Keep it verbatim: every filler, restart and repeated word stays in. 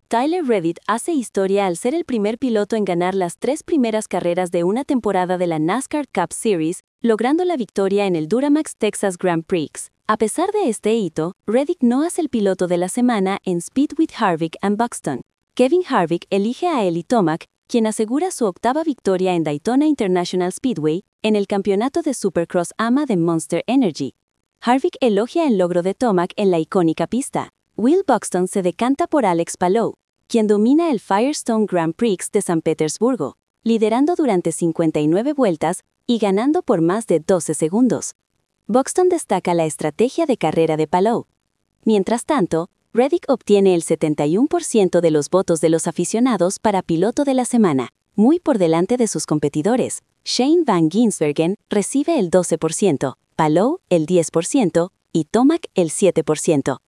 Tyler Reddick hace historia al ser el primer piloto en ganar las tres primeras carreras de una temporada de la NASCAR Cup Series, logrando la victoria en el Duramax Texas Grand Prix. A pesar de este hito, Reddick no es el piloto de la semana en Speed with Harvick and Buxton. Kevin Harvick elige a Eli Tomac, quien asegura su octava victoria en Daytona International Speedway, en el campeonato de Supercross A M A de Monster Energy. Harvick elogia el logro de Tomac en la icónica pista. Will Buxton se decanta por Alex Palou, quien domina el Firestone Grand Prix de San Petersburgo, liderando durante cincuenta y nueve vueltas y ganando por más de doce segundos. Buxton destaca la estrategia de carrera de Palou. Mientras tanto, Reddick obtiene el setenta y uno por ciento de los votos de los aficionados para piloto de la semana, muy por delante de sus competidores. Shane Van Gisbergen recibe el doce por ciento, Palou el diez por ciento y Tomac el siete por ciento.